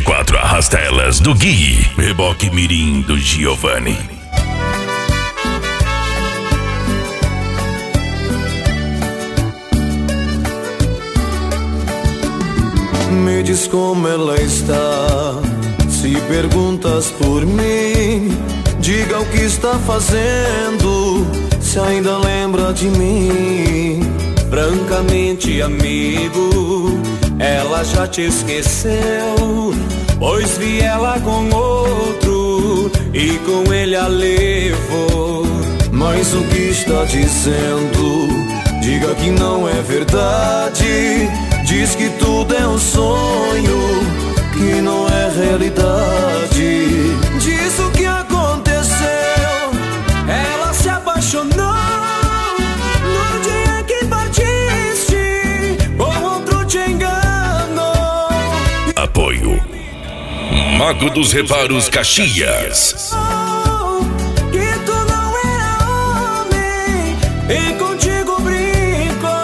24 arrasta-elas do Gui. Reboque mirim do Giovanni. Me diz como ela está. Se perguntas por mim, diga o que está fazendo, se ainda lembra de mim. Francamente, amigo, ela já te esqueceu, pois vi ela com outro e com ele a levou. Mas o que está dizendo? Diga que não é verdade. Diz que tudo é um sonho, que não é realidade. Diz o que aconteceu. Ela se apaixonou no dia que partiste, com outro te enganou. Apoio Mago dos Reparos Caxias. Que tu não era homem e contigo brincou.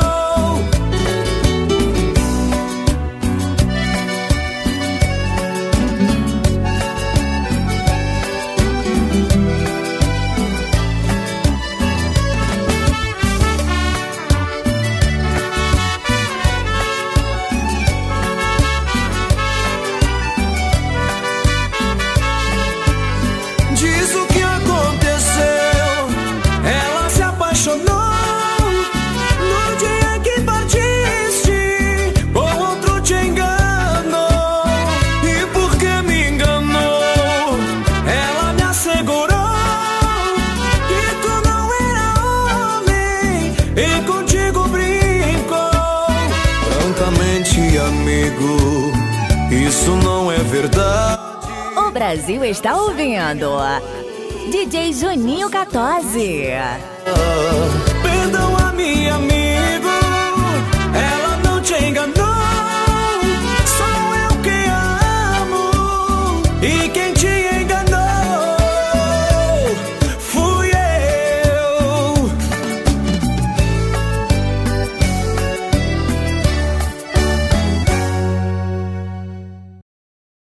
Diz o que aconteceu. Ela se apaixonou no dia que partiste, com outro te enganou. E por que me enganou? Ela me assegurou que tu não era homem e contigo brincou. Francamente, amigo, isso não é verdade. O Brasil está ouvindo DJ Juninho 14.